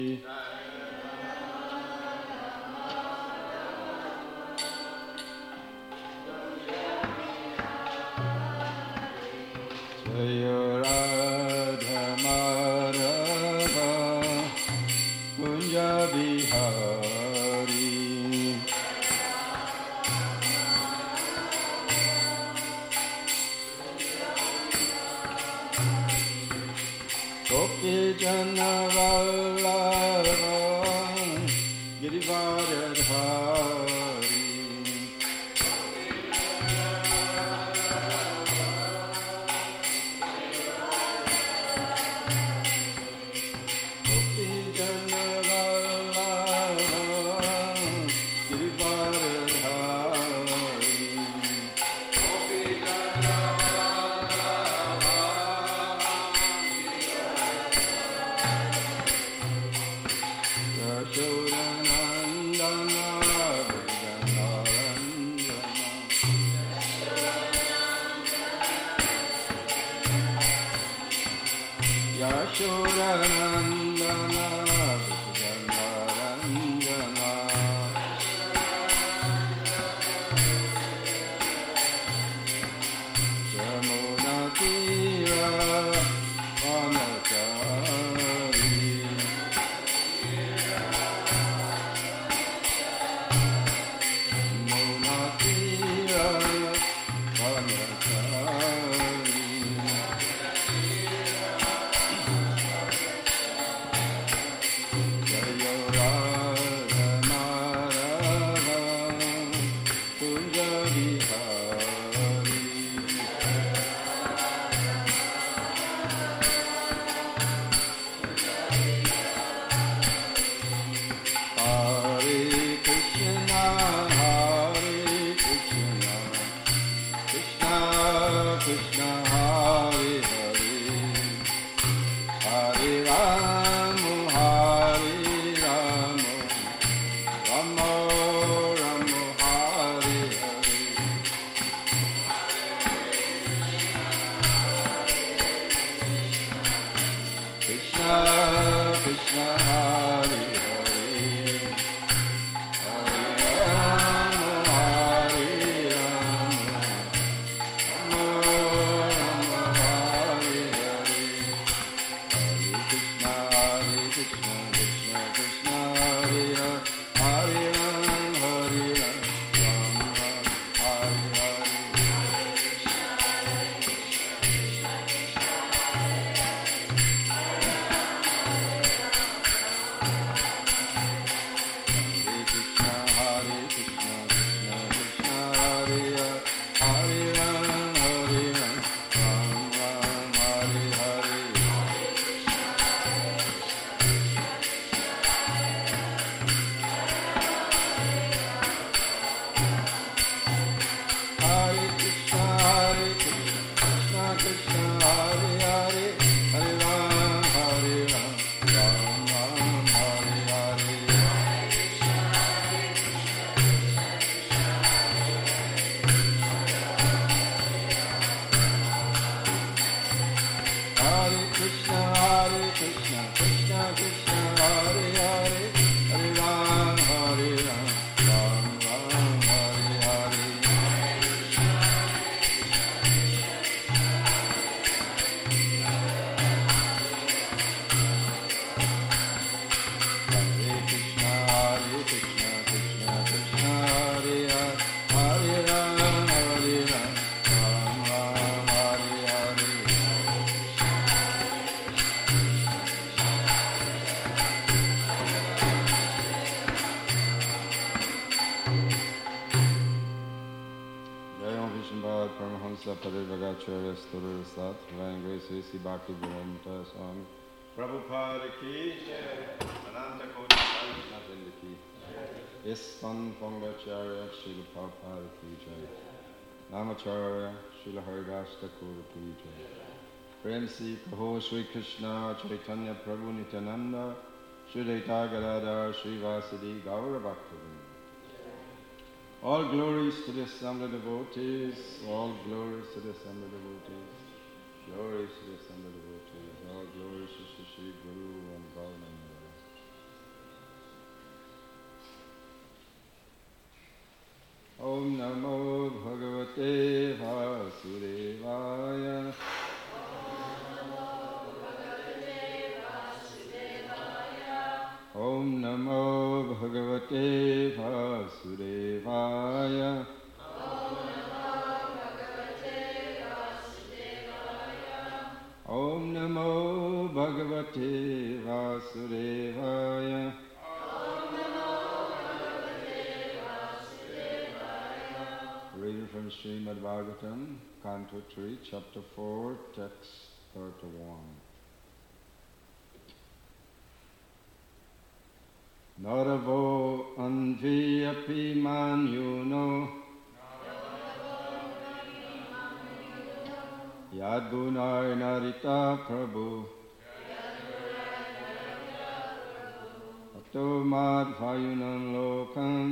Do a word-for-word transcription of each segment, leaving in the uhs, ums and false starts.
Parivagacharya Sthura Sat Vangre Sisi Bhakti Vedanta Swami Prabhupada Ki Ananta Koti Krishna Vrinda Ki Iskan Pongacharya Srila Prabhupada Ki Jai Namacharya Srila Haridas Thakur Ki Jai Prem Si Kaho Shri Krishna Chaitanya Prabhu Nityananda Shri Daita Gadadhar Shri Vasidi Gaura Bhaktivinoda. All glories to the assembled devotees, all glories to the assembled devotees, glories to the assembled devotees, all glories to Shri Guru and Bhavananda. Namo Bhagavate Vasudevaya. Om Namo Bhagavate Vasudevaya. Reading from Srimad Bhagavatam, Canto three, Chapter four, Text thirty-one. Naravo anviyapi manyuno yadgunay narita prabhu ato madhvayunam lokam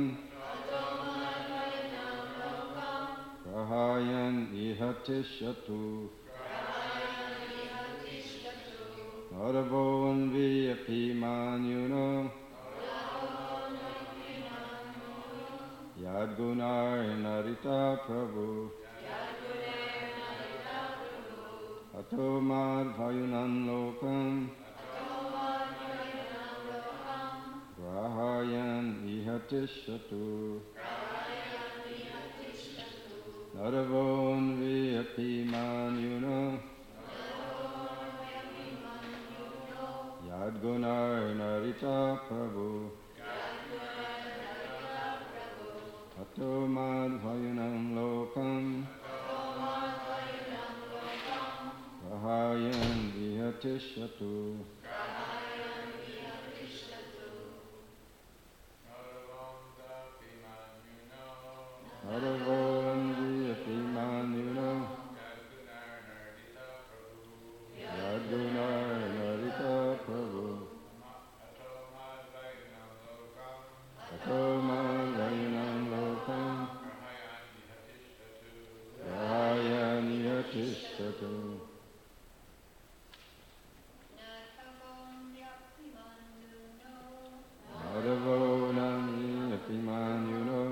prahayan ihatishatu. Naravo anviyapi manyuno Yadgunay narita prabhu ato madhvayunam lokam grahayan ihatishatu. Naravon viyapi manyuno Yadgunay narita prabhu Ato madhvayunam lokam Rahayan vihatishatu. Naravam viyapi manyuno Yadgunay narita prabhu Ato madhvayunam lokam Rahayan vihatishatu. Naravam viyapi manyuno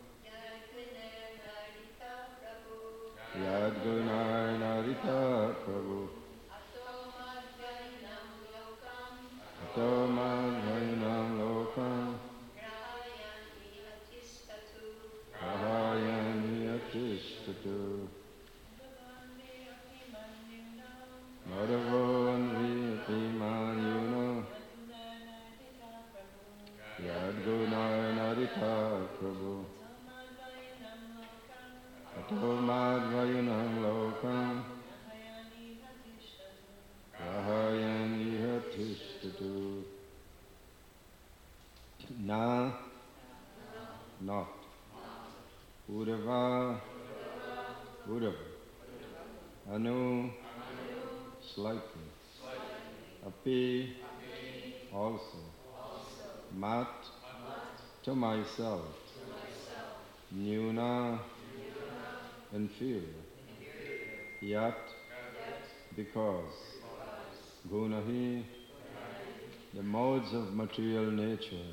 Yadgunay narita prabhu Ato madhvayunam lokam Rahayan vihatishatu. Naravan viyapi manyuno Yadgunay narita prabhu Ato madhvayunam lokam Rahayan ihatishatu. Na, not. Urava, urava. Anu, slightly. Api, also. Mat, to myself. Nyuna, inferior. Yat, because. Gunahi, the modes of material nature.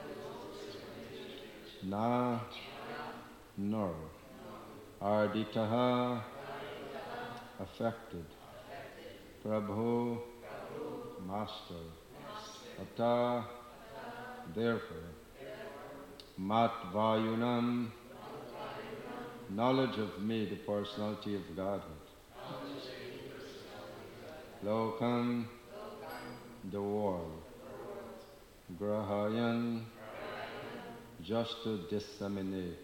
Na, nor. Arditaha, affected. Prabhu, master. Ata, therefore. Matvayunam, knowledge of me, the personality of Godhead. Lokam, the world. Grahayan, just to disseminate.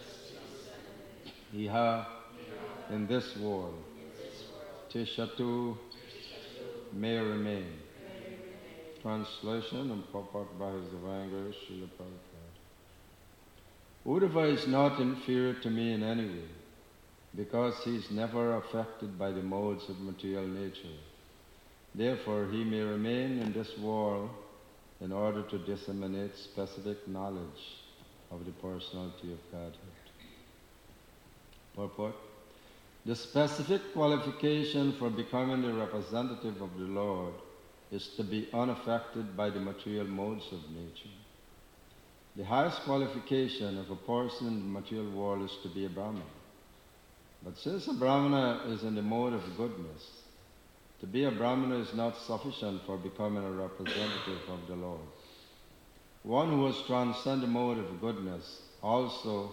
Iha, in this world. Tishatu, may remain. Translation and purport by His Divine Grace, Srila Prabhupada. Uddhava is not inferior to me in any way, because he is never affected by the modes of material nature. Therefore, he may remain in this world in order to disseminate specific knowledge of the personality of Godhead. Purport. The specific qualification for becoming the representative of the Lord is to be unaffected by the material modes of nature. The highest qualification of a person in the material world is to be a Brahmana. But since a Brahmana is in the mode of goodness, to be a Brahmana is not sufficient for becoming a representative of the Lord. One who has transcended the mode of goodness also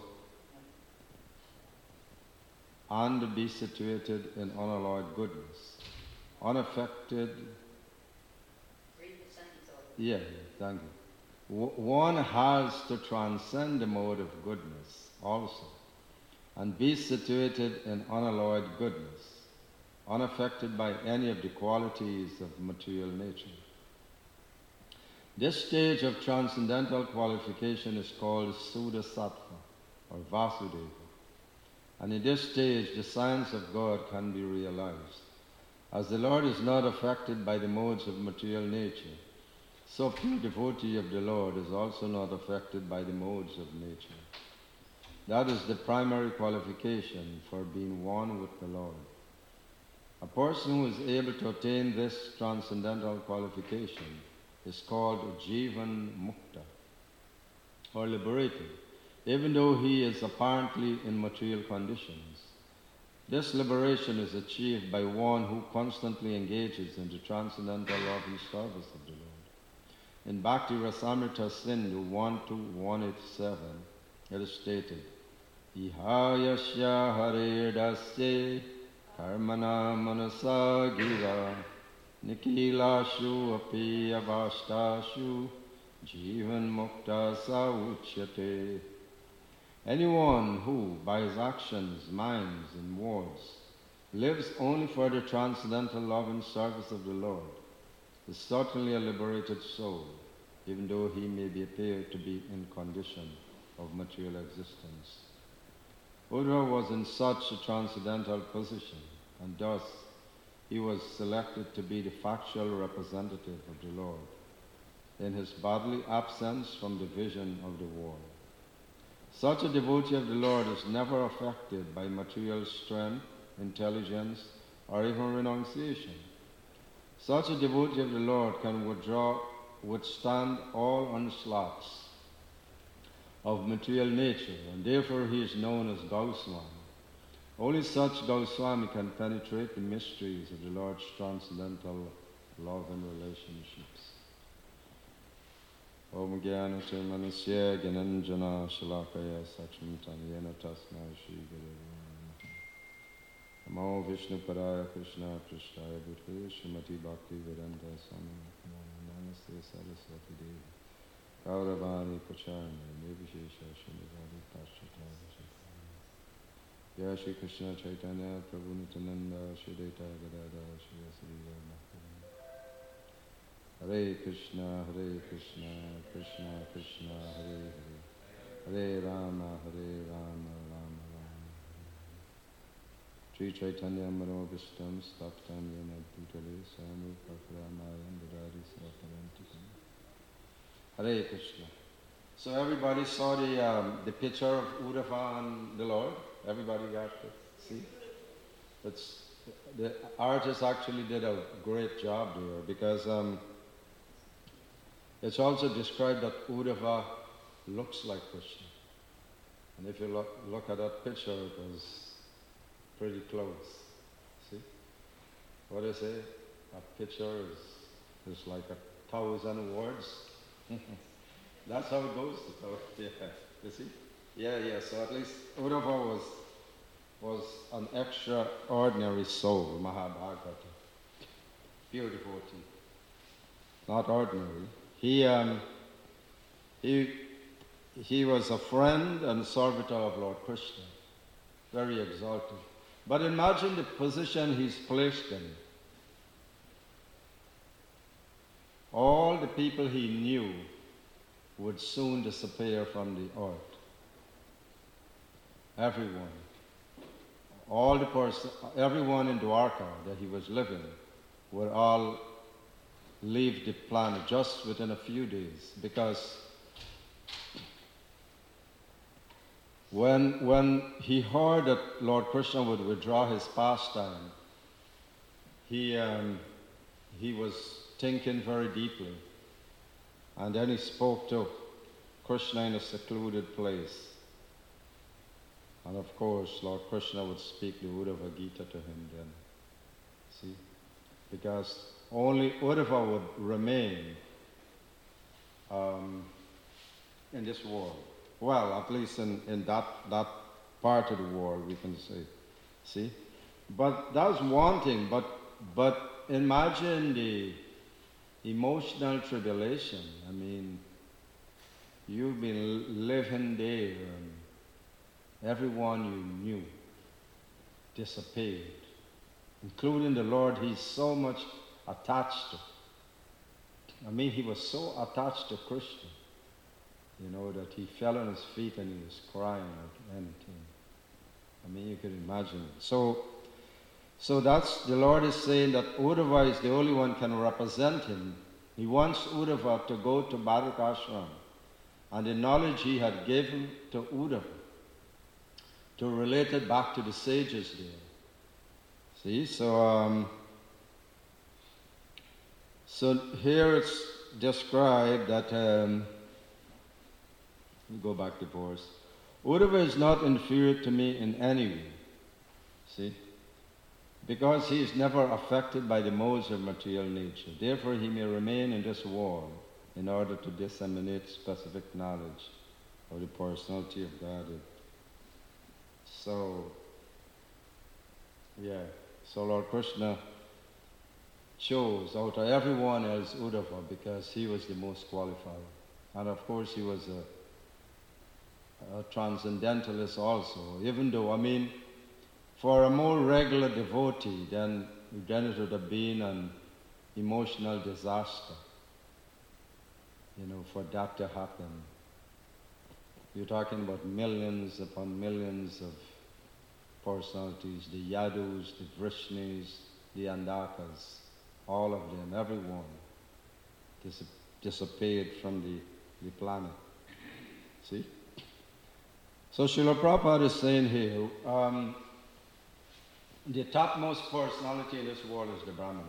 and be situated in unalloyed goodness, unaffected. Read the sentence over. Yeah, thank you. W- one has to transcend the mode of goodness also, and be situated in unalloyed goodness, unaffected by any of the qualities of material nature. This stage of transcendental qualification is called Sudasattva, or Vasudeva. And in this stage, the science of God can be realized. As the Lord is not affected by the modes of material nature, so pure devotee of the Lord is also not affected by the modes of nature. That is the primary qualification for being one with the Lord. A person who is able to attain this transcendental qualification is called Jivan Mukta, or liberated, even though he is apparently in material conditions. This liberation is achieved by one who constantly engages in the transcendental loving service of the Lord. In Bhakti Rasamrita Sindhu one two one eighty-seven, it is stated, Ihayasya Hare Dasye Karmana Manasa Gira Nikilashu Api Avashtashu Jivan Mukta Sa Uchyate. Anyone who, by his actions, minds, and words, lives only for the transcendental love and service of the Lord is certainly a liberated soul, even though he may be appeared to be in condition of material existence. Uddhava was in such a transcendental position, and thus he was selected to be the factual representative of the Lord in his bodily absence from the vision of the world. Such a devotee of the Lord is never affected by material strength, intelligence, or even renunciation. Such a devotee of the Lord can withdraw, withstand all onslaughts of material nature, and therefore he is known as Goswami. Only such Goswami can penetrate the mysteries of the Lord's transcendental love and relationships. Om Gyana Manasya Gyananjana Shalakaya Saksham Yena Tasmai Shri Guru Namo Vishnu Paraya Krishna Krishnaya Bhutale Srimati Bhakti Vedanta Swami Namaste Saraswati Devi Kauravani Pacharna Nirvishesha Srimati Pashchata Ya Shri Krishna Chaitanya Prabhu Nityananda Shri Deta Gadada Shri Asri Hare Krishna, Hare Krishna, Krishna Krishna, Hare Hare, Hare Rama, Hare Rama, Rama Rama, Hare Sri Chaitanya Manovistam Staptam Yena Bhutale Swami Pakramayam Dadari Savaparantikam. Hare Krishna. So everybody saw the um, the picture of Uddhava and the Lord? Everybody got to see? It's, the artist actually did a great job there because um, it's also described that Uddhava looks like Krishna. And if you look, look at that picture, it was pretty close. See? What do you say? A picture is, is like a thousand words. That's how it goes. Yeah. You see? Yeah, yeah. So at least Uddhava was, was an extraordinary soul, Mahabhagavata. Pure devotee. Not ordinary. He, um, he, he was a friend and servitor of Lord Krishna, very exalted. But imagine the position he's placed in. All the people he knew would soon disappear from the earth. Everyone. All the person, everyone in Dwarka that he was living would all leave the planet just within a few days, because when when he heard that Lord Krishna would withdraw his pastime, he um, he was thinking very deeply, and then he spoke to Krishna in a secluded place, and of course Lord Krishna would speak the Uddhava Gita to him then. See, because only Uddhava would remain um, in this world. Well, at least in, in that, that part of the world, we can say. See? But that's one thing. But, but imagine the emotional tribulation. I mean, you've been living there and everyone you knew disappeared, including the Lord he's so much attached to. I mean, he was so attached to Christian, you know, that he fell on his feet and he was crying like anything. I mean, you can imagine. So, so that's, the Lord is saying that Uddhava is the only one can represent him. He wants Uddhava to go to Barak Ashram, and the knowledge he had given to Uddhava, to relate it back to the sages there. See, so um, so here it's described that, um, let me go back to verse. Uddhava is not inferior to me in any way, see, because he is never affected by the modes of material nature. Therefore he may remain in this world in order to disseminate specific knowledge of the personality of Godhead. So, yeah, so Lord Krishna chose out of everyone else Uddhava because he was the most qualified. And of course he was a, a transcendentalist also, even though, I mean, for a more regular devotee, then, then it would have been an emotional disaster, you know, for that to happen. You're talking about millions upon millions of personalities, the Yadus, the Vrishnis, the Andakas, all of them, everyone dis- disappeared from the, the planet. See? So Srila Prabhupada is saying here, um, the topmost personality in this world is the Brahmana.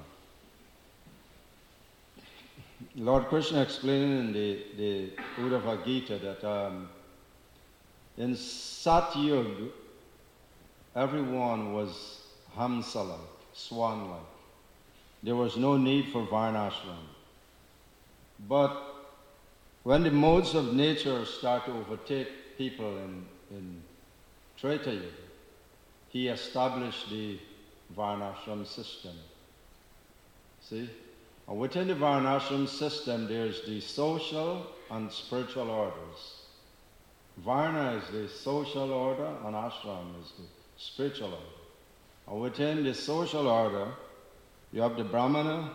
Lord Krishna explained in the, the Uddhava Gita that um, in Satyug, everyone was Hamsa-like, swan-like. There was no need for Varnashram. But when the modes of nature start to overtake people in, in Treta Yuga, he established the Varnashram system. See? And within the Varnashram system, there's the social and spiritual orders. Varna is the social order, and ashram is the spiritual order. And within the social order, you have the Brahmana,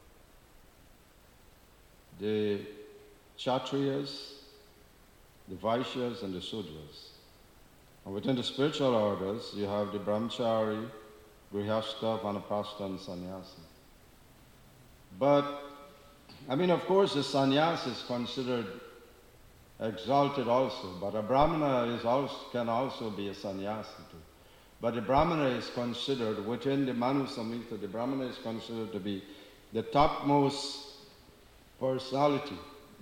the Kshatriyas, the Vaishyas, and the Sudras. And within the spiritual orders, you have the Brahmachari, Grihastha, Vanaprastha, and Sannyasi. But, I mean, of course, the sannyas is considered exalted also, but a brahmana is also, can also be a sannyasi too. But the brahmana is considered, within the Manu Samhita, the brahmana is considered to be the topmost personality.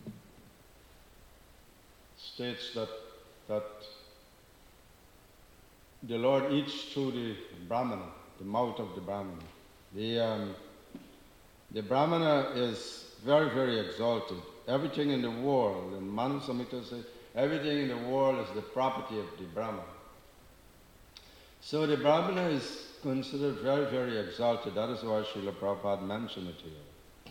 States that, that the Lord eats through the brahmana, the mouth of the brahmana. The, um, the brahmana is very, very exalted. Everything in the world, and Manu Samhita says, everything in the world is the property of the Brahmana. So the Brahmana is considered very, very exalted. That is why Srila Prabhupada mentioned it here.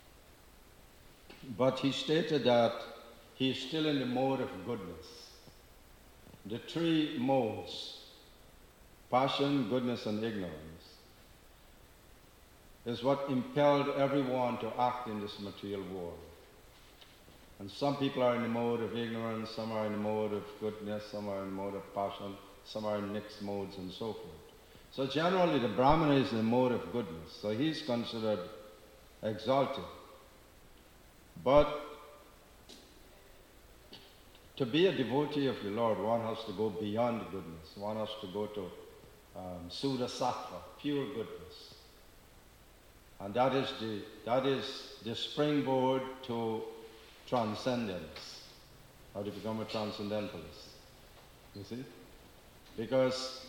But he stated that he is still in the mode of goodness. The three modes, passion, goodness, and ignorance, is what impelled everyone to act in this material world. And some people are in the mode of ignorance, some are in the mode of goodness, some are in the mode of passion, some are in mixed modes, and so forth. So generally the Brahmana is in the mode of goodness, so he's considered exalted. But to be a devotee of the Lord, one has to go beyond goodness. One has to go to um, Suddha Sattva, pure goodness. And that is the, that is the springboard to transcendence, how to become a transcendentalist. You see? Because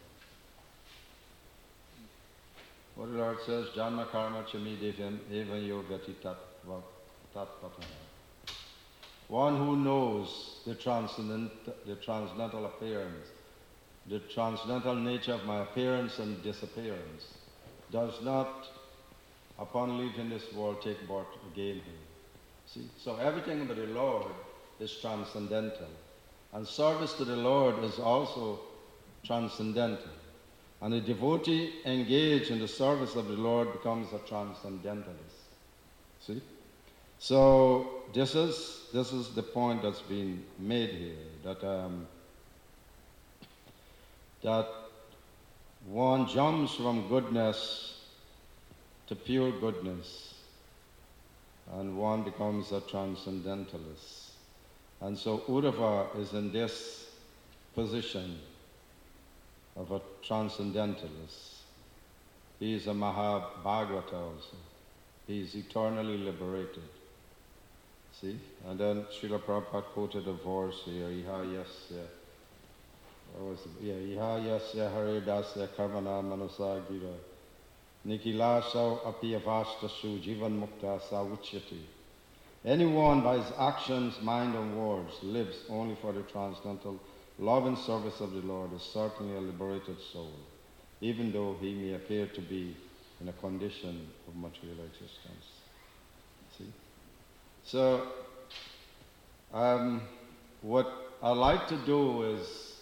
what the Lord says, Janma karma chami devim evam yogati tat patana. one who knows the transcendent, the transcendental appearance, the transcendental nature of my appearance and disappearance, does not, upon leaving this world, take birth again here. See? So everything about the Lord is transcendental. And service to the Lord is also transcendental. And a devotee engaged in the service of the Lord becomes a transcendentalist. See? So this is this is the point that's being made here, that um, that one jumps from goodness to pure goodness, and one becomes a transcendentalist. And so Uddhava is in this position of a transcendentalist. He is a Mahabhagavata also. He is eternally liberated. See? And then Srila Prabhupada quoted a verse here, Iha yasya, what was it? Yeah, Iha yasya haridasya karmana manasa gira, nikilasau apiyavastashu jivan mukta savuchyati. Anyone by his actions, mind and words lives only for the transcendental love and service of the Lord is certainly a liberated soul, even though he may appear to be in a condition of material existence. See? So, um, what I like to do is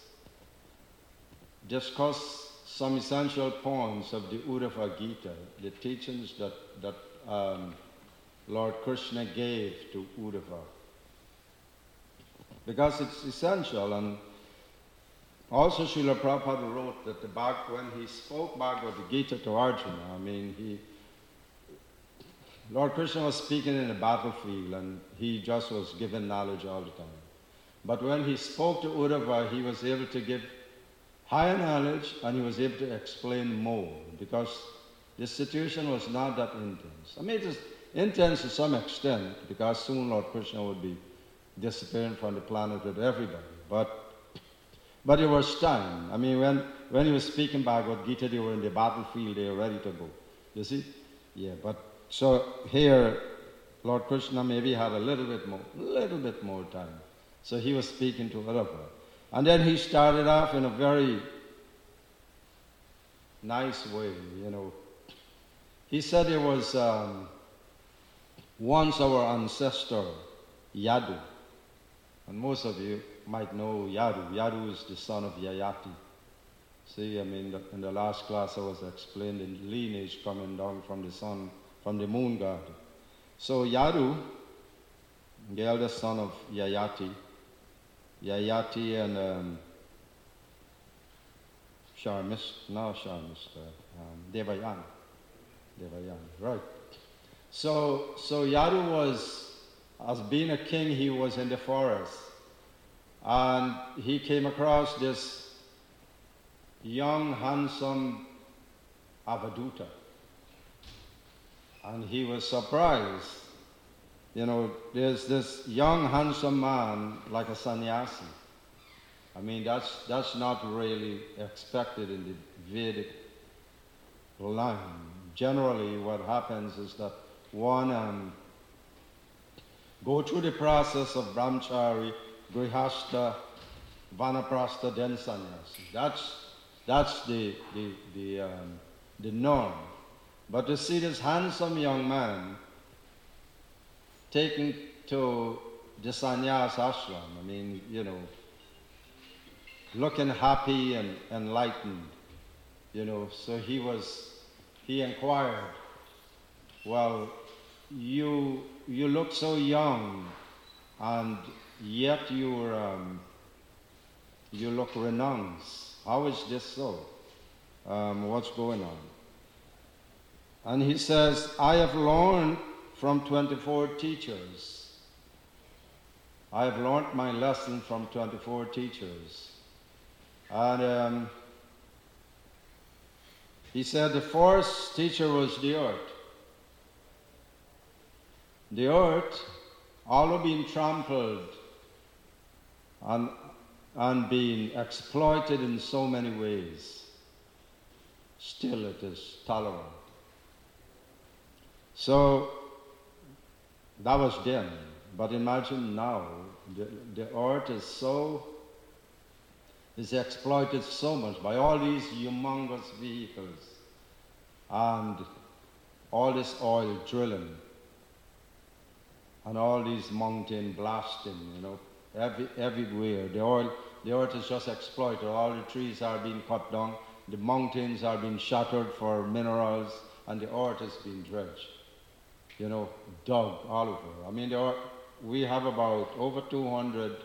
discuss some essential points of the Uddhava Gita, the teachings that, that um, Lord Krishna gave to Uddhava. Because it's essential, and also Srila Prabhupada wrote that the Bhag, when he spoke Bhagavad Gita to Arjuna, I mean, he, Lord Krishna was speaking in a battlefield and he just was giving knowledge all the time. But when he spoke to Uddhava, he was able to give higher knowledge and he was able to explain more, because the situation was not that intense. I mean, it is intense to some extent, because soon Lord Krishna would be disappearing from the planet with everybody. But but it was time. I mean, when, when he was speaking Bhagavad Gita, they were in the battlefield, they were ready to go. You see? Yeah, but so here, Lord Krishna maybe had a little bit more, little bit more time. So he was speaking to Uddhava. And then he started off in a very nice way, you know. He said there was um, once our ancestor, Yadu. And most of you might know Yadu. Yadu is the son of Yayati. See, I mean, the, in the last class I was explaining the lineage coming down from the sun, from the moon god. So Yadu, the eldest son of Yayati, Yayati and um, Sharmist, no Sharmist, um, Devayana. Devayana, right. So, so Yadu was, as being a king, he was in the forest. And he came across this young, handsome Avaduta. And he was surprised. You know, there's this young, handsome man like a sannyasi. I mean, that's, that's not really expected in the Vedic line. Generally, what happens is that one um, go through the process of brahmachari, grihastha, vanaprastha, then sannyasi. That's that's the the the um, the norm. But to see this handsome young man taken to the sannyas ashram, I mean, you know, looking happy and enlightened, you know, so he was, he inquired, well, you you look so young, and yet you um, you look renounced. How is this so? Um, what's going on? And he says, I have learned from twenty-four teachers. I have learned my lesson from twenty-four teachers. And um, he said the first teacher was the earth. The earth, although being trampled and, and being exploited in so many ways, still it is tolerant. So that was then. but imagine now, the, the earth is so, is exploited so much by all these humongous vehicles and all this oil drilling and all these mountain blasting, you know, every, everywhere. The oil, the earth is just exploited. All the trees are being cut down. The mountains are being shattered for minerals, and the earth is being dredged, you know, dug all over. I mean, there are, we have about over two hundred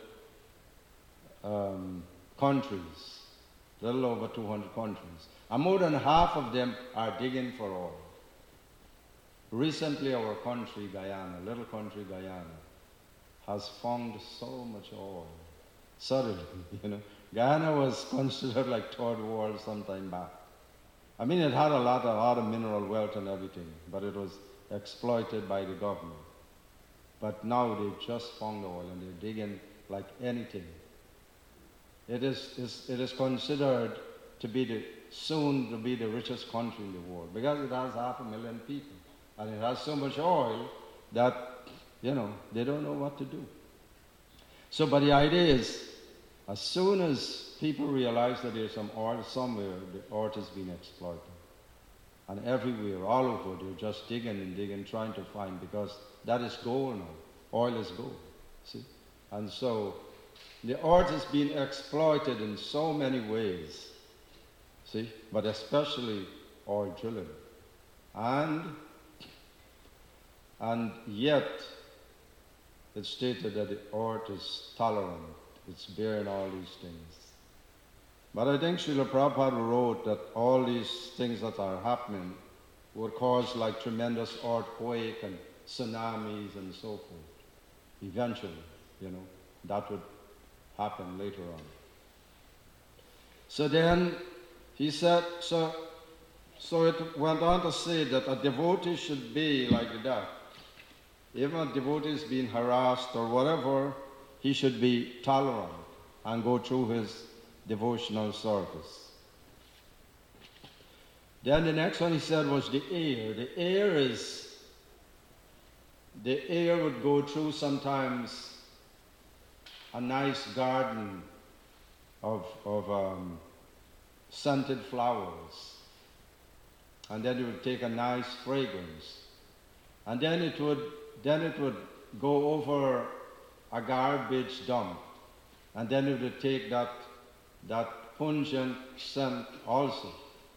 um, countries, a little over two hundred countries, and more than half of them are digging for oil. Recently, our country, Guyana, little country Guyana, has found so much oil. Suddenly, you know, Guyana was considered like third world some time back. I mean, it had a lot, a lot of mineral wealth and everything, but it was exploited by the government. But now they've just found oil and they're digging like anything. It is, is, it is considered to be the, soon to be the richest country in the world because it has half a million people. And it has so much oil that, you know, they don't know what to do. So, but the idea is, as soon as people realize that there's some oil somewhere, the earth is being exploited. And everywhere, all over, they're just digging and digging, trying to find, because that is gold now. Oil is gold, see? And so, the earth is being exploited in so many ways, see? But especially oil drilling. And And yet, it's stated that the earth is tolerant. It's bearing all these things. But I think Srila Prabhupada wrote that all these things that are happening would cause like tremendous earthquake and tsunamis and so forth. Eventually, you know, that would happen later on. So then, he said, so, so it went on to say that a devotee should be like that. Even a devotee is being harassed or whatever, he should be tolerant and go through his devotional service. Then the next one he said was the air. The air is, the air would go through sometimes a nice garden of, of um, scented flowers. And then it would take a nice fragrance. And then it would Then it would go over a garbage dump, and then it would take that, that pungent scent also.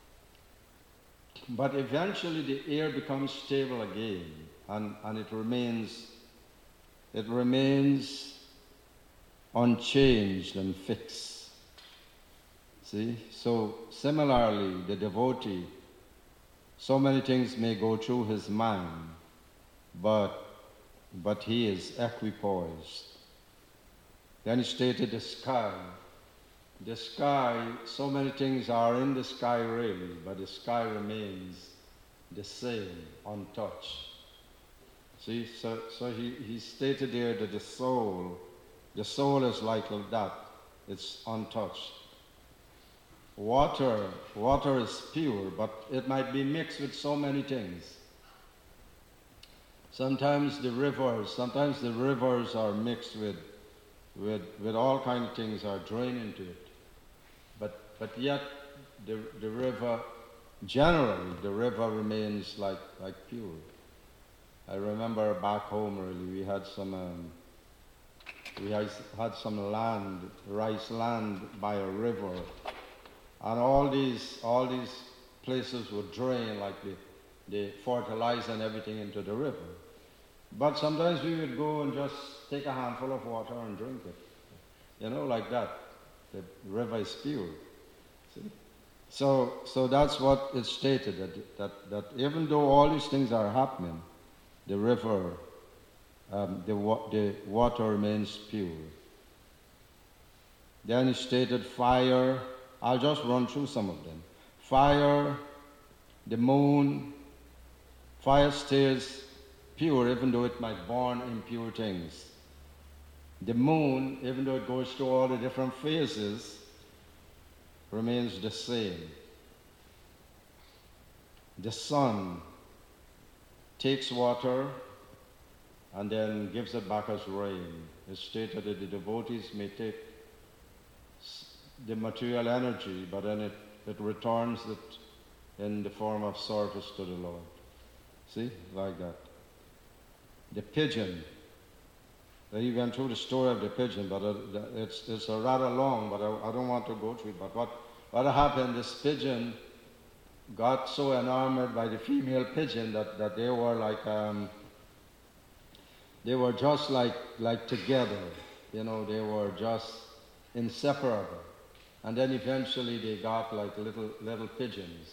But eventually the air becomes stable again, and, and it remains, it remains unchanged and fixed. See? So similarly, the devotee, so many things may go through his mind, but but he is equipoised. Then he stated the sky. The sky, so many things are in the sky really, but the sky remains the same, untouched. See, so, so he, he stated there that the soul, the soul is like that. It's untouched. Water, water is pure, but it might be mixed with so many things. Sometimes the rivers, sometimes the rivers are mixed with, with, with all kinds of things are drained into it. But, but yet the, the river, generally the river remains like, like pure. I remember back home really, we had some, um, we had, had some land, rice land by a river. And all these, all these places would drain like the, the fertilizer and everything into the river. But sometimes we would go and just take a handful of water and drink it. You know, like that. The river is pure. See? So, so that's what is stated, that, that, that even though all these things are happening, the river, um, the, wa- the water remains pure. Then he stated fire. I'll just run through some of them. Fire, the moon, fire stays pure even though it might burn impure things. The moon, even though it goes through all the different phases, remains the same. The sun takes water and then gives it back as rain. It's stated that the devotees may take the material energy, but then it, it returns it in the form of service to the Lord. See, like that. The pigeon. He went through the story of the pigeon, but it's, it's a rather long, but I, I don't want to go through it. But what, what happened, this pigeon got so enamored by the female pigeon that, that they were like, um, they were just like, like together. You know, they were just inseparable. And then eventually they got like little, little pigeons,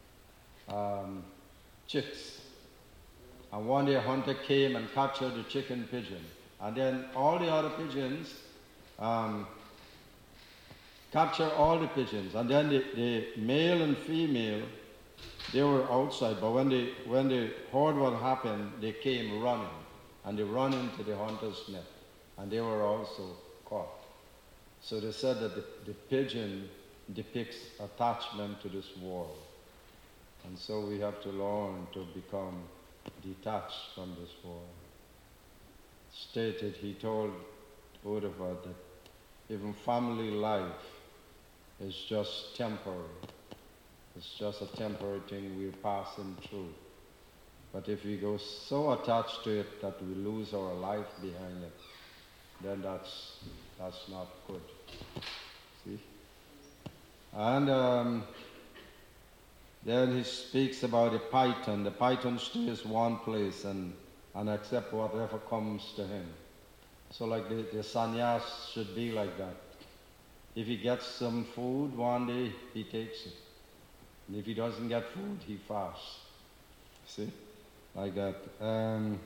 um, chicks. And one day a hunter came and captured the chicken pigeon. And then all the other pigeons, um, capture all the pigeons. And then the, the male and female, they were outside. But when they, when they heard what happened, they came running. And they run into the hunter's net. And they were also caught. So they said that the, the pigeon depicts attachment to this world. And so we have to learn to become detached from this world. Stated, he told Uddhava that even family life is just temporary. It's just a temporary thing we're passing through. But if we go so attached to it that we lose our life behind it, then that's that's not good. See? And um, then he speaks about the python. The python stays one place and, and accept whatever comes to him. So like the, the sannyas should be like that. If he gets some food one day, he takes it. And if he doesn't get food, he fasts. See? Like that. Um,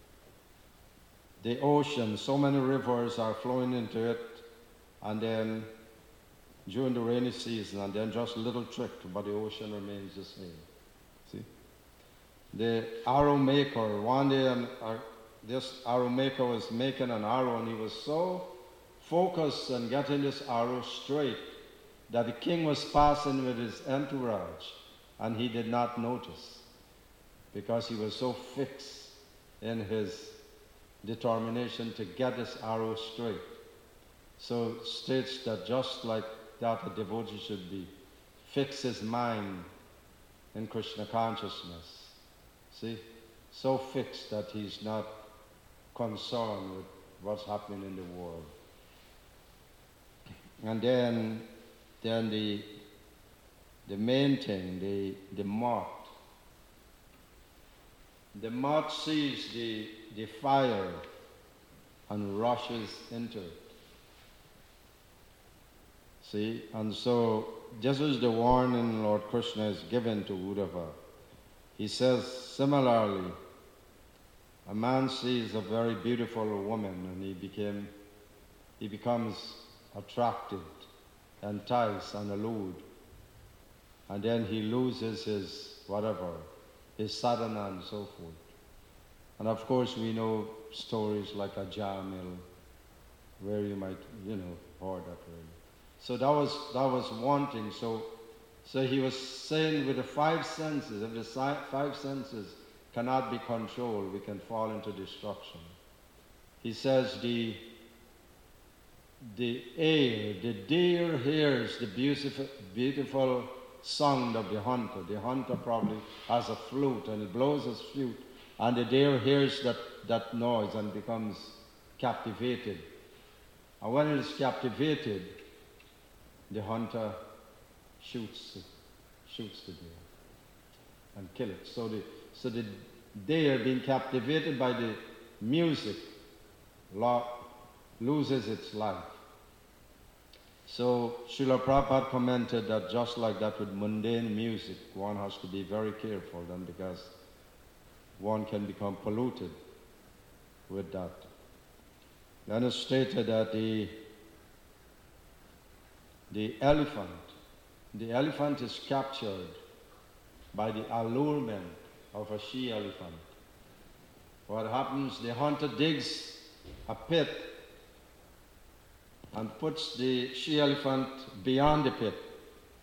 the ocean, so many rivers are flowing into it, and then during the rainy season, and then just a little trick, but the ocean remains the same. See? The arrow maker, one day um, uh, this arrow maker was making an arrow, and he was so focused on getting this arrow straight that the king was passing with his entourage, and he did not notice, because he was so fixed in his determination to get this arrow straight. So it states that just like that, a devotee should be, fix his mind in Krishna consciousness. See? So fixed that he's not concerned with what's happening in the world. And then, then the, the main thing, the, the moth. The moth sees the, the fire and rushes into it. See? And so this is the warning Lord Krishna is given to Uddhava. He says, similarly, a man sees a very beautiful woman and he became, he becomes attracted, enticed and allured. And then he loses his whatever, his sadhana and so forth. And of course we know stories like a Jamil, where you might, you know, heard that really. So that was that was one thing. So so he was saying with the five senses, if the si- five senses cannot be controlled, we can fall into destruction. He says the the air, the deer hears the beautiful beautiful sound of the hunter. The hunter probably has a flute and he blows his flute, and the deer hears that, that noise and becomes captivated. And when it is captivated, the hunter shoots it, shoots the deer and kills it. So the, so the deer, being captivated by the music, lo- loses its life. So Srila Prabhupada commented that just like that with mundane music, one has to be very careful then, because one can become polluted with that. Then it's stated that the, the elephant, the elephant is captured by the allurement of a she-elephant. What happens, the hunter digs a pit and puts the she-elephant beyond the pit,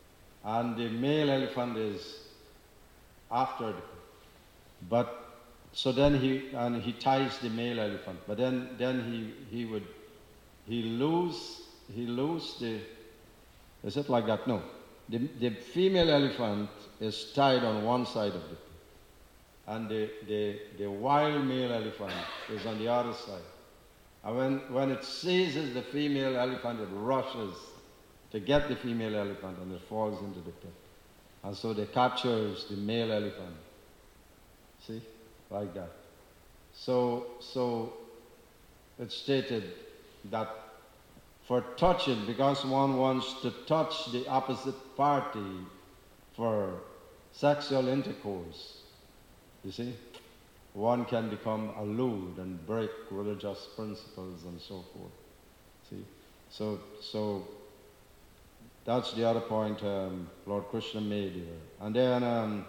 and the male elephant is after the pit. But so then he, and he ties the male elephant, but then, then he, he would, he lose, he lose the, is it like that? No. The, the female elephant is tied on one side of the pit, and the, the, the wild male elephant is on the other side. And when, when it seizes the female elephant, it rushes to get the female elephant, and it falls into the pit. And so they captures the male elephant. See? Like that. So, so it's stated that for touching, because one wants to touch the opposite party for sexual intercourse, you see, one can become a lewd and break religious principles and so forth. See, so so that's the other point um, Lord Krishna made here. And then um,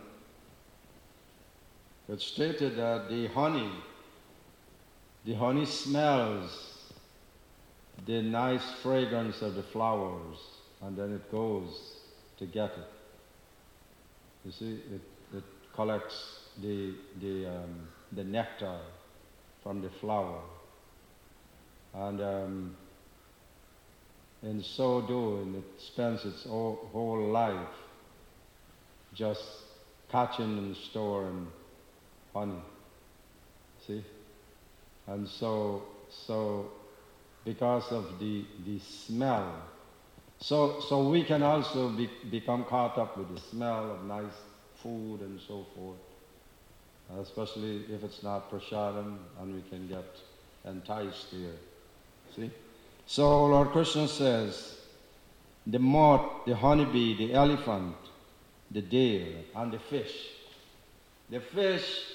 it's stated that the honey, the honey smells the nice fragrance of the flowers, and then it goes to get it. You see, it, it collects the the um, the nectar from the flower, and um, in so doing, it spends its whole, whole life just catching and storing honey. See, and so so. Because of the, the smell. So so we can also be, become caught up with the smell of nice food and so forth, especially if it's not prasadam, and we can get enticed here. See? So Lord Krishna says, the moth, the honeybee, the elephant, the deer, and the fish. The fish,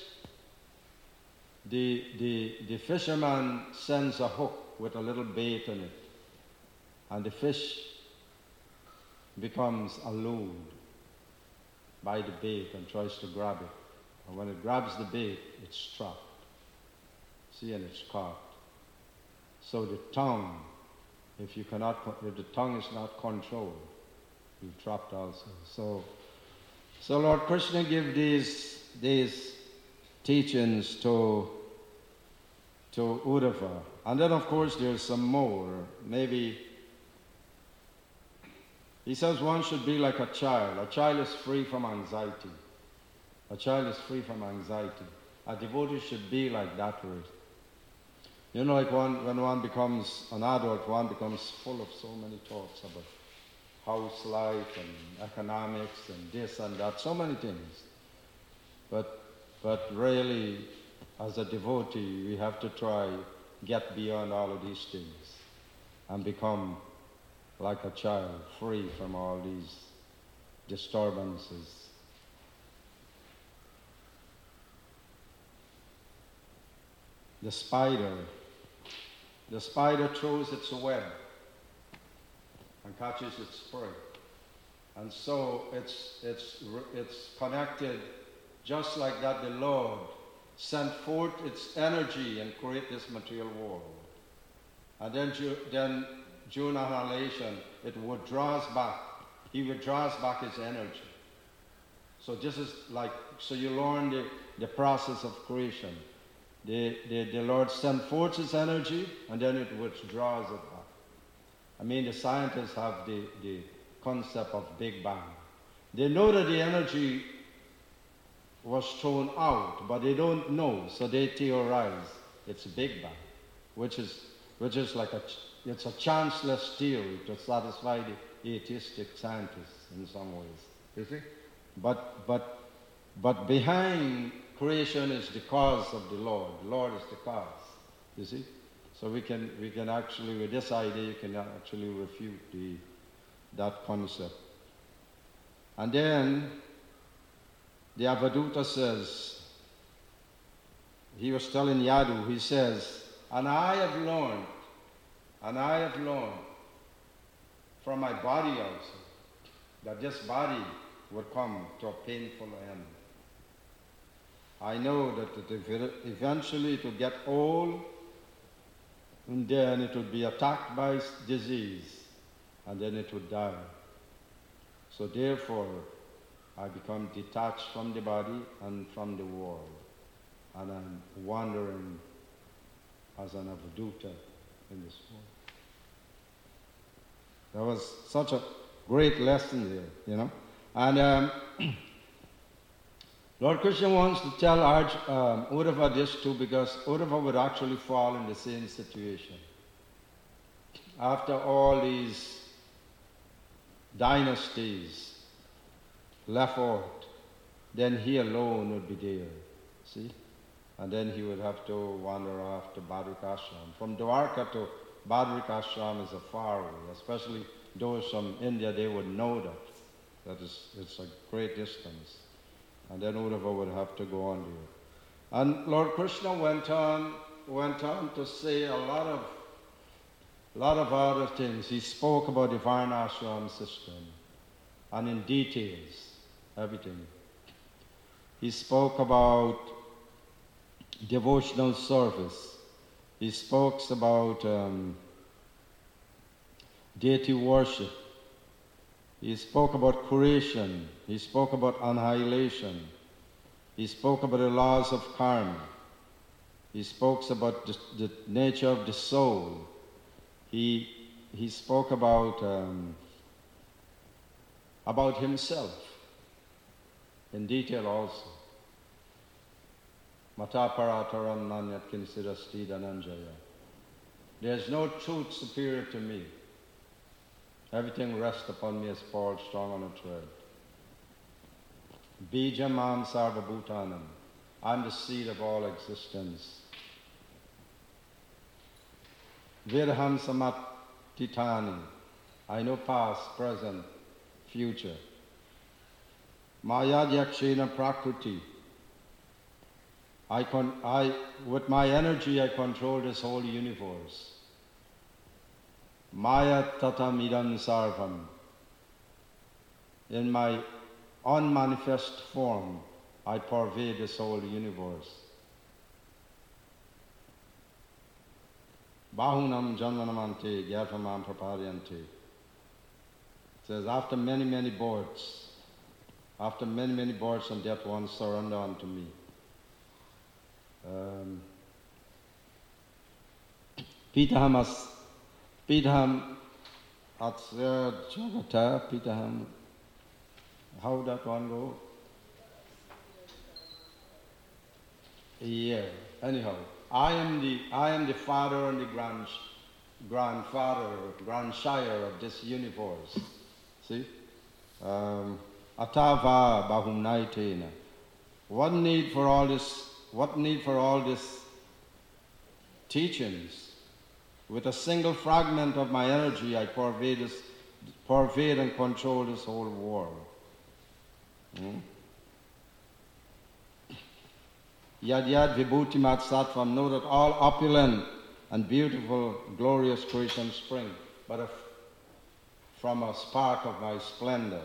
the, the, the fisherman sends a hook with a little bait on it, and the fish becomes allured by the bait and tries to grab it. And when it grabs the bait, it's trapped. See, and it's caught. So the tongue, if you cannot, if the tongue is not controlled, you're trapped also. So, so Lord Krishna give these these teachings to to Uddhava. And then, of course, there's some more. Maybe he says one should be like a child. A child is free from anxiety. A child is free from anxiety. A devotee should be like that way. You know, like one, when one becomes an adult, one becomes full of so many thoughts about house life and economics and this and that, so many things. But, but really, as a devotee, we have to try get beyond all of these things and become like a child, free from all these disturbances. The spider, the spider throws its web and catches its prey. And so it's, it's, it's connected just like that the Lord sent forth its energy and create this material world. And then, then during annihilation, it withdraws back. He withdraws back his energy. So this is like, so you learn the, the process of creation. The, the, the Lord sent forth his energy, and then it withdraws it back. I mean, the scientists have the, the concept of Big Bang. They know that the energy was thrown out, but they don't know, so they theorize it's Big Bang, which is which is like a it's a chanceless theory to satisfy the atheistic scientists in some ways. You see, but but but behind creation is the cause of the Lord. The Lord is the cause. You see, so we can we can actually with this idea you can actually refute the that concept, and then. The Avaduta says, he was telling Yadu, he says, and I have learned, and I have learned from my body also, that this body would come to a painful end. I know that it eventually it will get old, and then it would be attacked by disease, and then it would die. So therefore, I become detached from the body and from the world. and I'm wandering as an avduta in this world. There was such a great lesson there, you know. And um, Lord Krishna wants to tell Arj, um, Uddhava this too, because Uddhava would actually fall in the same situation. After all these dynasties left out, then he alone would be there, see? And then he would have to wander off to Badrikashram. From Dwarka to Badrikashram is a far way, especially those from India, they would know that. That is, it's a great distance. And then Uddhava would have to go on there. And Lord Krishna went on, went on to say a lot of, lot of other things. He spoke about the Varnashram system, and in details, everything. He spoke about devotional service. He spoke about um, deity worship. He spoke about creation. He spoke about annihilation. He spoke about the laws of karma. He spoke about the, the nature of the soul. He, he spoke about, um, about himself in detail also. Mata parataram nanyat kinsirasti dhananjaya. There's no truth superior to me. Everything rests upon me as Paul strong on a thread. Bijamam sarvabhutanam. I'm the seed of all existence. Virham samatitani. I know past, present, future. Mayadhyakshena prakriti. I, con- I, with my energy, I control this whole universe. Maya tatam idam sarvam. In my unmanifest form, I pervade this whole universe. Bahunam janmanamante gyathamam prapadyante. It says, after many, many births, after many, many births and death, one surrender unto me. Um, Pitaham as Pitaham Atsya Jagata Pitaham. How that one go? Yeah. Anyhow, I am the I am the father and the grand grandfather, grandsire of this universe. See? Um, Atava Bahumnaitena. What need for all this what need for all this teachings? With a single fragment of my energy, I pervade, this, pervade and control this whole world. Hmm? Yad yad vibhuti mat sattvam. Know that all opulent and beautiful, glorious creations spring, but if, from a spark of my splendor.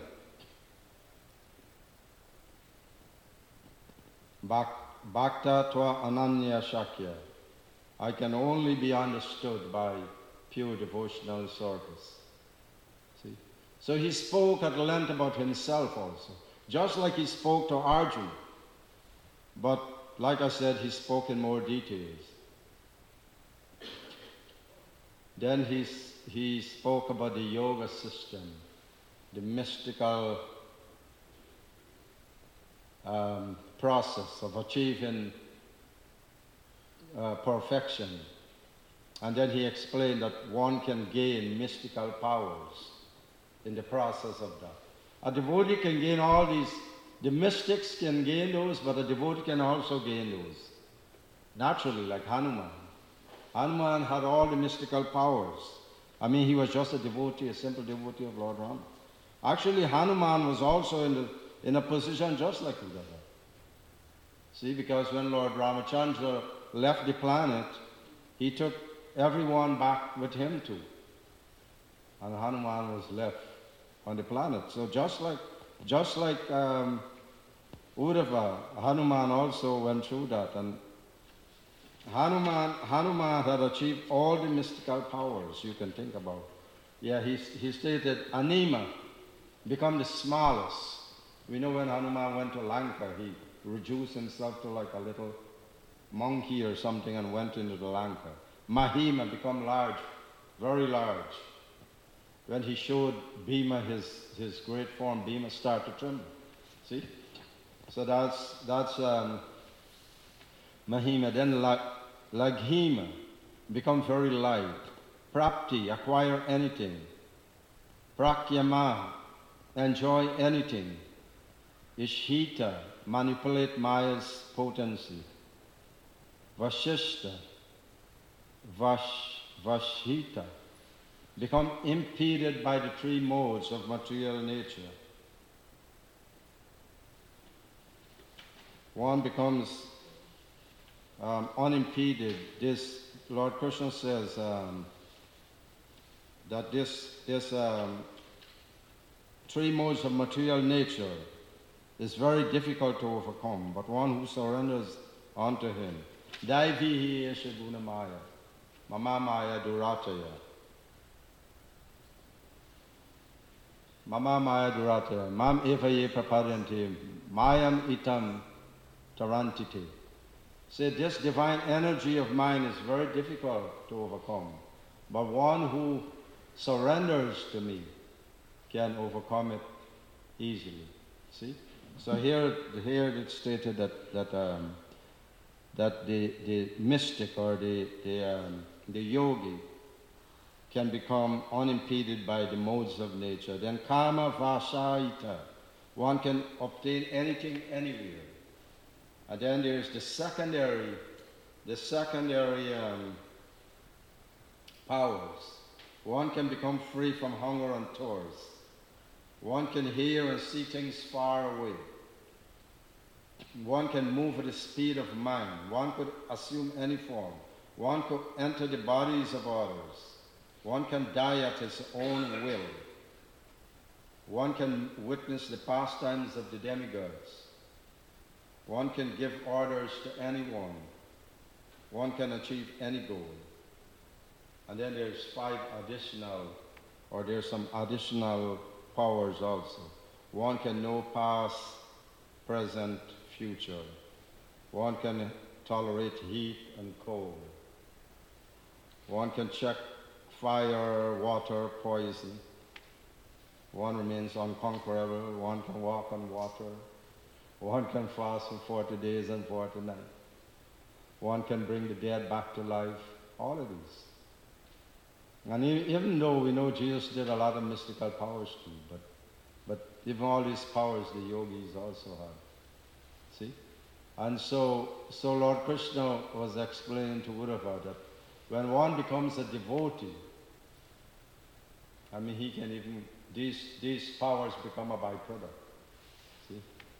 Bhakta tva ananya shakya. I can only be understood by pure devotional service. See? So he spoke at length about himself also, just like he spoke to Arjuna. But like I said, he spoke in more details. Then he, he spoke about the yoga system, the mystical um, process of achieving Uh, perfection. And then he explained that one can gain mystical powers in the process of that. A devotee can gain all these, the mystics can gain those, but a devotee can also gain those. Naturally, like Hanuman. Hanuman had all the mystical powers. I mean, he was just a devotee, a simple devotee of Lord Rama. Actually, Hanuman was also in, the, in a position just like Uddhava. See, because when Lord Ramachandra left the planet, he took everyone back with him too. And Hanuman was left on the planet. So just like just like um, Uddhava, Hanuman also went through that. And Hanuman, Hanuman had achieved all the mystical powers you can think about. Yeah, he, he stated, Anima, become the smallest. We know when Hanuman went to Lanka, he reduced himself to like a little monkey or something and went into the Lanka. Mahima become large, very large. When he showed Bhima his, his great form, Bhima started to tremble. See? So that's, that's um, Mahima. Then Lag, Laghima, become very light. Prapti, acquire anything. Prakyama, enjoy anything. Ishita, manipulate Maya's potency. Vashishta, Vash, Vashita, become impeded by the three modes of material nature. One becomes um, unimpeded. This, Lord Krishna says um, that this, this um, three modes of material nature is very difficult to overcome, but one who surrenders unto him. Daivihi esha guna maya, mama maya durataya. Mama maya durataya, mam eva ye prapadyante, mayam itam tarantite. Say, this divine energy of mine is very difficult to overcome, but one who surrenders to me can overcome it easily. See? So here, here it's stated that that um, that the the mystic or the the um, the yogi can become unimpeded by the modes of nature. Then kama vasaita, one can obtain anything anywhere. And then there's the secondary, the secondary um, powers. One can become free from hunger and thirst. One can hear and see things far away. One can move at the speed of mind. One could assume any form. One could enter the bodies of others. One can die at his own will. One can witness the pastimes of the demigods. One can give orders to anyone. One can achieve any goal. And then there's five additional, or there's some additional powers also. One can know past, present, future. One can tolerate heat and cold. One can check fire, water, poison. One remains unconquerable. One can walk on water. One can fast for forty days and forty nights. One can bring the dead back to life. All of these. And even though we know Jesus did a lot of mystical powers too, but but even all these powers the yogis also have. See? And so so Lord Krishna was explaining to Uddhava that when one becomes a devotee, I mean he can even these these powers become a byproduct. See?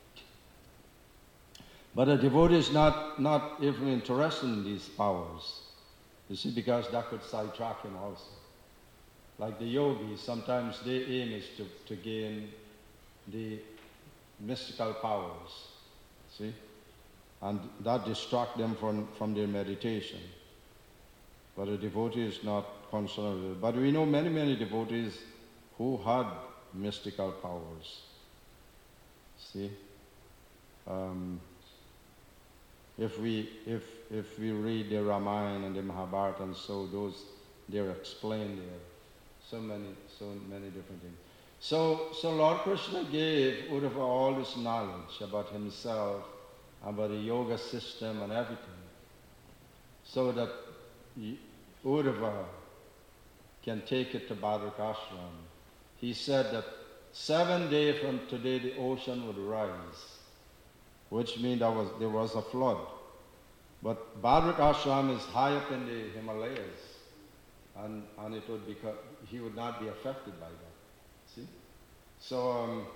But a devotee is not, not even interested in these powers. You see, because that could sidetrack him also. Like the yogis, sometimes their aim is to, to gain the mystical powers. See? And that distracts them from, from their meditation. But a devotee is not concerned with it. But we know many, many devotees who had mystical powers. See? Um, If we if if we read the Ramayana and the Mahabharata and so those they're explained there. So many so many different things. So so Lord Krishna gave Uddhava all this knowledge about himself, about the yoga system and everything. So that Uddhava can take it to Bhadrak Ashram. He said that seven days from today the ocean would rise, which means there was, there was a flood. But Bhadrak Ashram is high up in the Himalayas, and, and it would be, he would not be affected by that. See? So, um,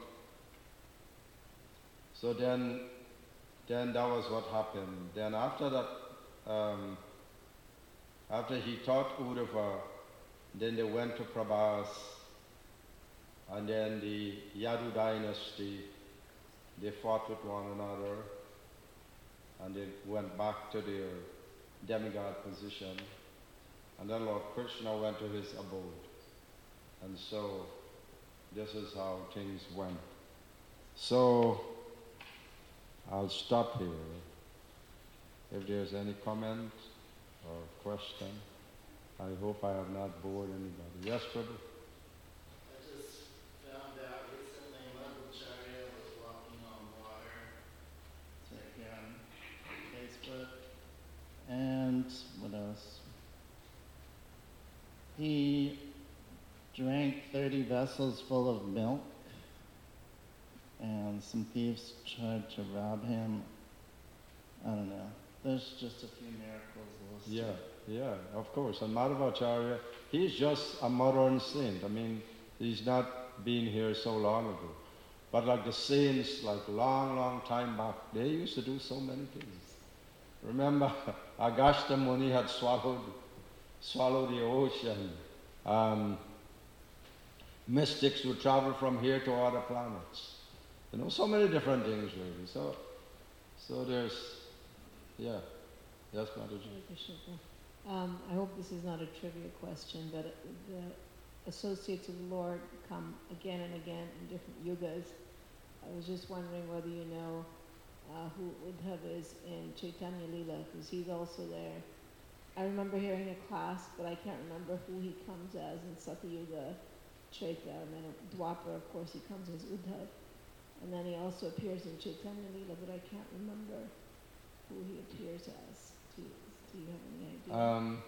so then, then that was what happened. Then after that, um, after he taught Uddhava, then they went to Prabhas, and then the Yadu dynasty, they fought with one another, and they went back to their demigod position. And then Lord Krishna went to his abode. And so this is how things went. So I'll stop here. if there's any comment or question. I hope I have not bored anybody. Yes, Prabhu? I just found out recently Madhvacharya was walking on water. Check here on Facebook. And what else? He drank thirty vessels full of milk, and some thieves tried to rob him. I don't know. There's just a few miracles listed. Yeah, yeah, of course. And Madhvacharya, he's just a modern saint. I mean, he's not been here so long ago. But like the saints, like long, long time back, they used to do so many things. Remember, Agastya Muni had swallowed, swallowed the ocean. Um, mystics would travel from here to other planets. You know, so many different things really. So, so there's, yeah. Yes, Mataji. Hare Krishna. Um, I hope this is not a trivia question, but the associates of the Lord come again and again in different yugas. I was just wondering whether you know uh, who Uddhav is in Chaitanya Leela, because he's also there. I remember hearing a class, but I can't remember who he comes as in Satyuga, Treta, and then in Dwapara, of course, he comes as Uddhav. And then he also appears in Chaitanya Leela, but I can't remember who he appears as. Do you, do you have any idea? Um,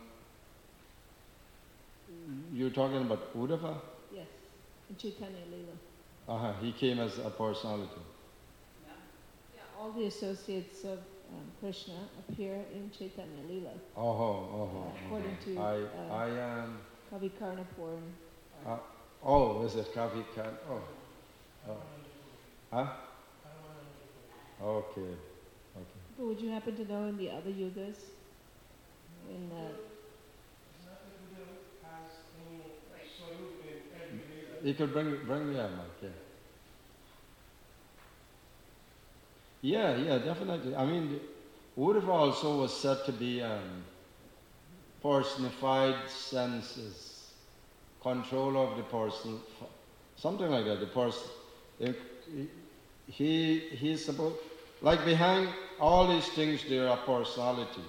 you're talking about Uddhava? Yes, in Chaitanya Leela. Uh-huh. He came as a personality. Yeah. Yeah, all the associates of um, Krishna appear in Chaitanya Leela. Oh, oh, oh. According oh. to I, uh, I am. Kavi Karnapur. Uh, oh, is it Kavi Kan? Oh. oh. Huh? Okay. Okay. But would you happen to know in the other yugas? In uh, You could bring bring me a mic, yeah. Yeah, yeah, definitely. I mean, Uddhava also was said to be um, personified senses, control of the person, something like that. The person, he he's supposed, like behind all these things, there are personality.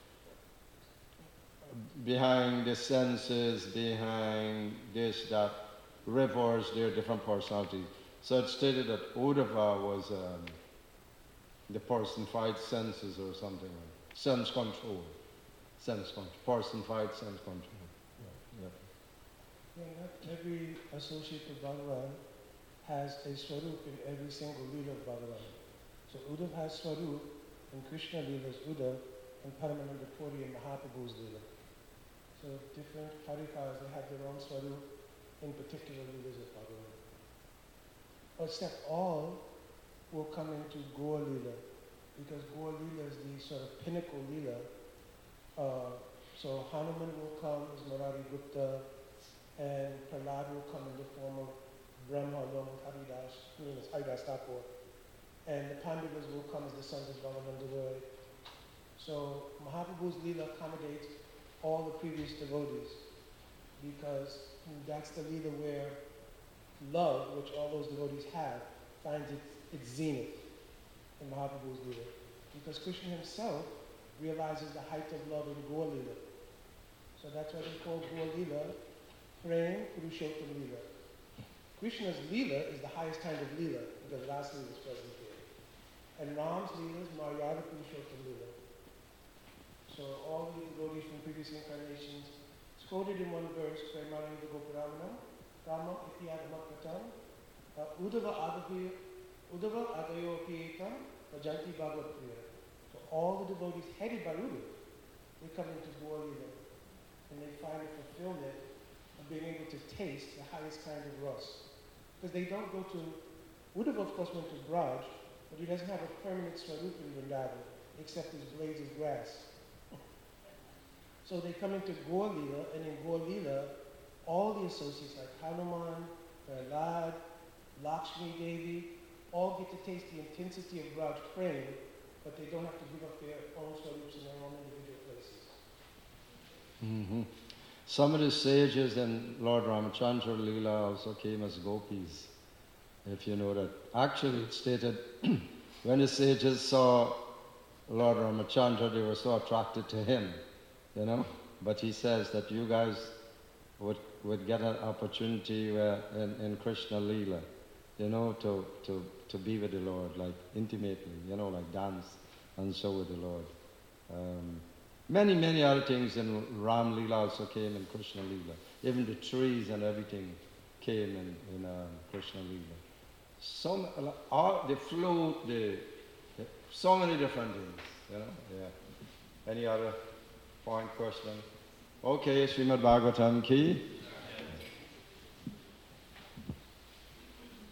Behind the senses, behind this, that, rivers, there are different personalities. So it's stated that Uddhava was um, the personified senses or something like that. Sense control. Sense control. Personified sense control. Yeah. Yeah, not every associate of Bhagavan has a Swarup in every single Leela of Bhagavan. So Uddhav has Swarup, and Krishna Leela is Uddhav, and Paramananda Puri and Mahaprabhu's Leela. So different Harikas, they have their own Swarup in particular Leelas of Bhagavan. Except all will come into Gaur Leela, because Gaur Leela is the sort of pinnacle Leela. Uh, so Hanuman will come as Murari Gupta, and Prahlad will come in the form of Brahma along with Haridas, who is Haridas Thakur. And the Pandavas will come as the sons of Balavananda Roy. So Mahaprabhu's Leela accommodates all the previous devotees, because that's the Leela where love, which all those devotees have, finds its, its zenith in Mahaprabhu's Leela. Because Krishna himself realizes the height of love in Gaur Leela. So that's why they call Gaur Leela Prem Purushottam Leela. Krishna's Leela is the highest kind of Leela, because Rasa is present here. And Ram's Leela is Maryada Purushottam Leela. So all the devotees from previous incarnations, it's quoted in one verse, Premananda Gopuramanam, Rama Ityadamakratam, Uddhava Adavi, Uddhava Adayo Piyetam, Vajanti Bhagavad Priya. So all the devotees headed by Uddhava, they come into Gaur Leela, and they find the fulfillment of being able to taste the highest kind of rasa. Because they don't go to, Uddhava of course went to Braj, but he doesn't have a permanent Swarup in Vrindavan, except his blades of grass. So they come into Gaur Leela, and in Gaur Leela, all the associates like Hanuman, Prahlad, Lakshmi Devi, all get to taste the intensity of Braj Prem, but they don't have to give up their own Swarups in their own individual places. Mm-hmm. Some of the sages in Lord Ramachandra Leela also came as gopis, if you know that. Actually, it's stated when the sages saw Lord Ramachandra, they were so attracted to him, you know. But he says that you guys would would get an opportunity where in, in Krishna Leela, you know, to, to, to be with the Lord, like intimately, you know, like dance and so with the Lord. Um, many, many other things in Ram Leela also came in Krishna Leela. Even the trees and everything came in, in uh, Krishna Leela. So, all the flute, the, the, so many different things, you know, yeah. Any other point, question? Okay, Srimad Bhagavatam ki